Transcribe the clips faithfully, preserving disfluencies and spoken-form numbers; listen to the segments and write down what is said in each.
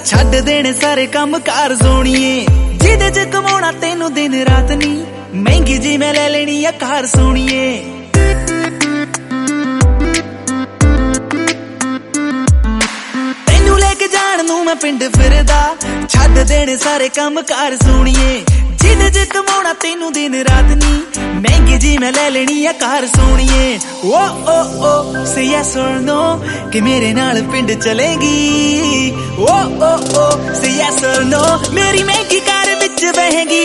छड्ड देने सारे काम कार सोनिए जिदे च कमाना तेनू दिन रात नी महंगी जी मैं ले लेनी आ कार सोनिए तेनू लेके जान नू मैं पिंड फिरदा छड्ड देने सारे काम कार सोनिए जिदे च कमाना तेनू दिन रात नी महंगी जी मैं ले लेनी आ कार सोनिए ओ ओ ओ से यस और नो कि मेरे नाल पिंड चलेगी ओ ओ ओ से यस और नो मेरी महंगी कार विच बहेगी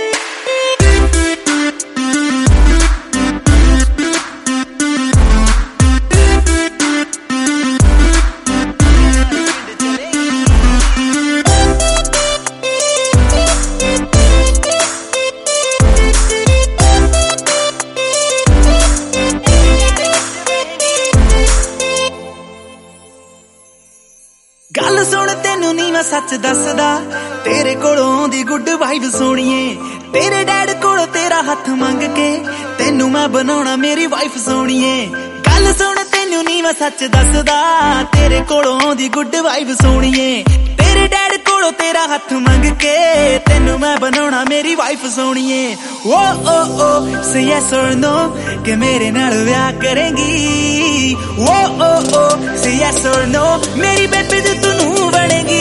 गल सुन तेनू नी मैं सच दसदा तेरे कोलों दी गुड वाइब सोनिए तेरे डैड कोल तेरा हथ मंग के तेनू मैं बनाना मेरी वाइफ सोनिए गल सुन तेनू नी मैं सच दसदा तेरे कोलों दी गुड वाइब सोनिए तेरे डैड कोल तेरा हथ मंग के तेनू मैं बनाना मेरी वाइफ सोनिए ओ ओ ओ से यस और नो कि मेरे नाल ब्याह करेंगी ओ ओ ओ से यस और नो मेरी बेबी तू नू बनेगी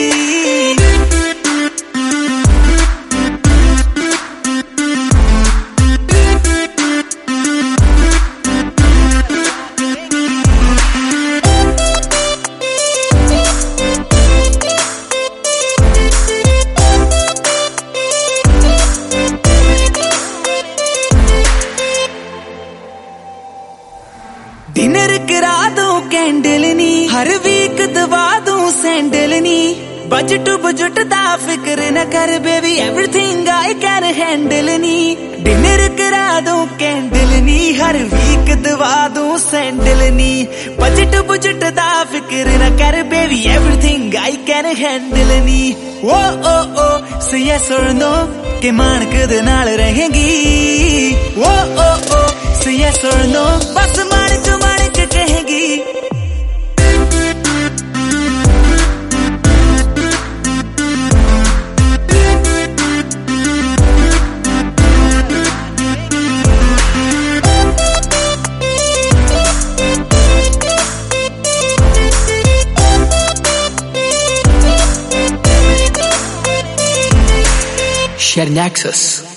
डिनर करा दूं कैंडल नी हर वीक दवा दूं सैंडल नी बजट बजट दा फिक्र न कर baby everything I can handle नी डिनर करा दूं कैंडल नी हर वीक दवा दूं सैंडल नी बजट बजट दा फिक्र न कर baby everything I can handle नी ओ ओ ओ से यस और नो के मानक दे नाल रहेंगी ओ ओ ओ से यस और नो बस मानक मानक कहेगी Share Nexus.